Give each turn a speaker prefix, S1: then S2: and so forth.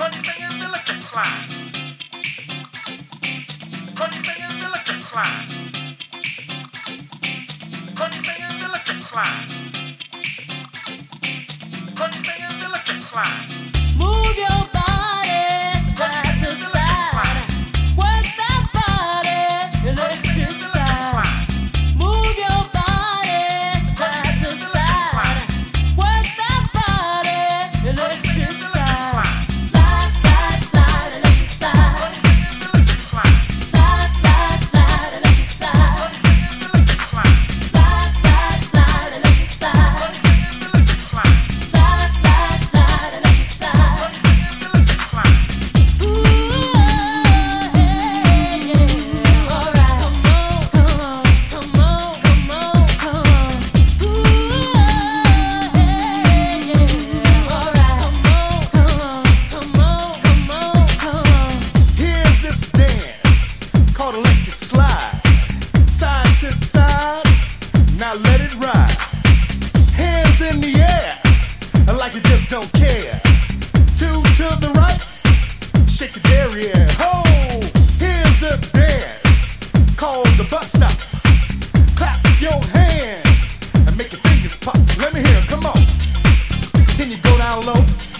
S1: 20 fingers electric slide. 20 fingers electric slide. 20 fingers electric slide. 20 fingers electric slide.
S2: Move your body side to side. Work that body electric slide. Move your body side to side. Work that body electric slide. Slide, slide, slide, electric slide. Slide, slide, slide, electric slide. Slide, slide, slide, electric slide. Slide, slide, slide, electric slide. Ooh, hey, yeah, alright. Come on, come on, come on, come on. Ooh, hey, yeah, alright. Come on, come on, come on, come on.
S3: Here's this dance called electric slide. Side to side, now let it ride. Hands in the air, like you just don't care. Two to the right, shake your derriere. Ho! Here's a dance called the bus stop. Clap your hands and make your fingers pop. Let me hear 'em, come on. Then you go down low.